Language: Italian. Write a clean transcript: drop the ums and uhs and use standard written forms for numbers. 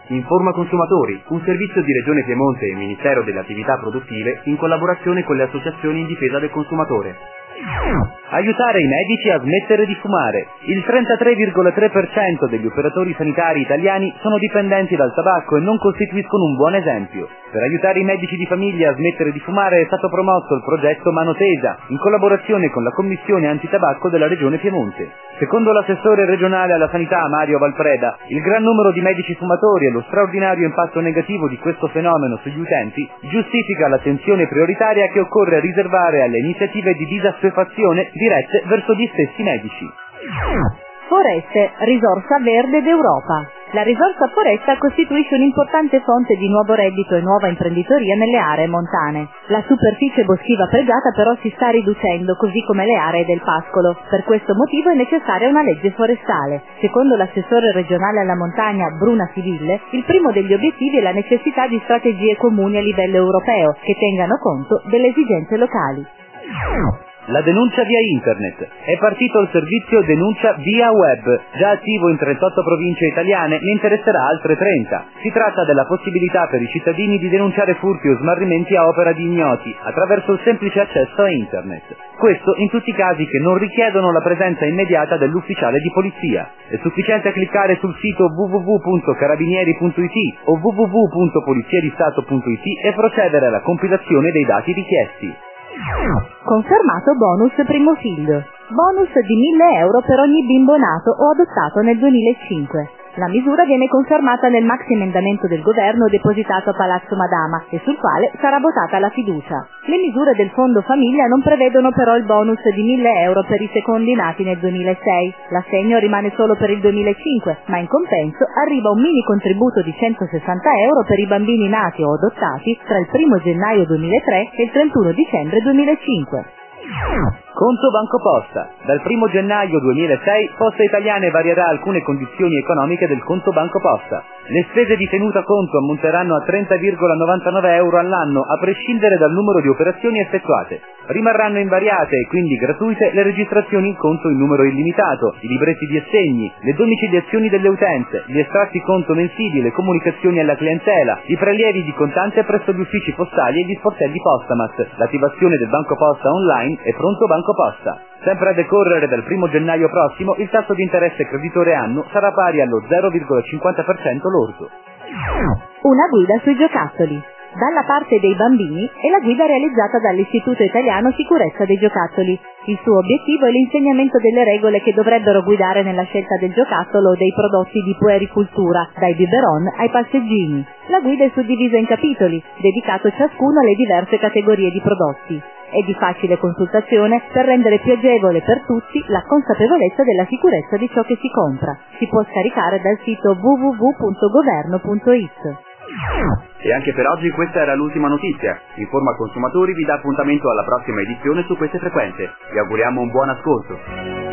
Informa Consumatori, un servizio di Regione Piemonte e Ministero delle Attività Produttive in collaborazione con le associazioni in difesa del consumatore. Aiutare i medici a smettere di fumare. Il 33,3% degli operatori sanitari italiani sono dipendenti dal tabacco e non costituiscono un buon esempio. Per aiutare i medici di famiglia a smettere di fumare è stato promosso il progetto Mano Tesa, in collaborazione con la Commissione Antitabacco della Regione Piemonte. Secondo l'assessore regionale alla sanità Mario Valpreda, il gran numero di medici fumatori e lo straordinario impatto negativo di questo fenomeno sugli utenti giustifica l'attenzione prioritaria che occorre riservare alle iniziative di disassuefazione dirette verso gli stessi medici. Foreste, risorsa verde d'Europa. La risorsa foresta costituisce un'importante fonte di nuovo reddito e nuova imprenditoria nelle aree montane. La superficie boschiva pregata però si sta riducendo, così come le aree del pascolo. Per questo motivo è necessaria una legge forestale. Secondo l'assessore regionale alla montagna Bruna Siville, il primo degli obiettivi è la necessità di strategie comuni a livello europeo che tengano conto delle esigenze locali. La denuncia via internet. È partito il servizio denuncia via web, già attivo in 38 province italiane, ne interesserà altre 30. Si tratta della possibilità per i cittadini di denunciare furti o smarrimenti a opera di ignoti, attraverso il semplice accesso a internet. Questo in tutti i casi che non richiedono la presenza immediata dell'ufficiale di polizia. È sufficiente cliccare sul sito www.carabinieri.it o www.poliziadistato.it e procedere alla compilazione dei dati richiesti. Confermato bonus primo figlio. Bonus di 1.000 euro per ogni bimbo nato o adottato nel 2005. La misura viene confermata nel maxi-emendamento del governo depositato a Palazzo Madama e sul quale sarà votata la fiducia. Le misure del Fondo Famiglia non prevedono però il bonus di 1.000 euro per i secondi nati nel 2006. L'assegno rimane solo per il 2005, ma in compenso arriva un mini contributo di 160 euro per i bambini nati o adottati tra il 1 gennaio 2003 e il 31 dicembre 2005. Conto Banco Posta. Dal 1 gennaio 2006 Poste Italiane varierà alcune condizioni economiche del conto Banco Posta. Le spese di tenuta conto ammonteranno a 30,99 euro all'anno, a prescindere dal numero di operazioni effettuate. Rimarranno invariate e quindi gratuite le registrazioni in conto in numero illimitato, i libretti di assegni, le domiciliazioni delle utenze, gli estratti conto mensili, le comunicazioni alla clientela, i prelievi di contante presso gli uffici postali e gli sportelli Postamat, l'attivazione del Banco Posta online e Pronto Banco Posta. Sempre a decorrere dal 1 gennaio prossimo, il tasso di interesse creditore annuo sarà pari allo 0,50% lordo. Una guida sui giocattoli. Dalla parte dei bambini è la guida realizzata dall'Istituto Italiano Sicurezza dei Giocattoli. Il suo obiettivo è l'insegnamento delle regole che dovrebbero guidare nella scelta del giocattolo o dei prodotti di puericultura, dai biberon ai passeggini. La guida è suddivisa in capitoli, dedicato ciascuno alle diverse categorie di prodotti. È di facile consultazione per rendere più agevole per tutti la consapevolezza della sicurezza di ciò che si compra. Si può scaricare dal sito www.governo.it. E anche per oggi questa era l'ultima notizia. Informa Consumatori vi dà appuntamento alla prossima edizione su queste frequenze. Vi auguriamo un buon ascolto.